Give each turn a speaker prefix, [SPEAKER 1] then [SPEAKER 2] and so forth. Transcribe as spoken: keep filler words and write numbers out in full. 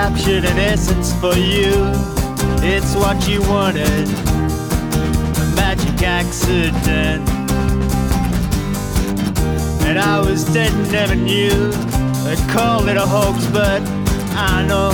[SPEAKER 1] captured an essence for you. It's what you wanted, a magic accident. And I was dead and never knew. They called it a hoax, but I know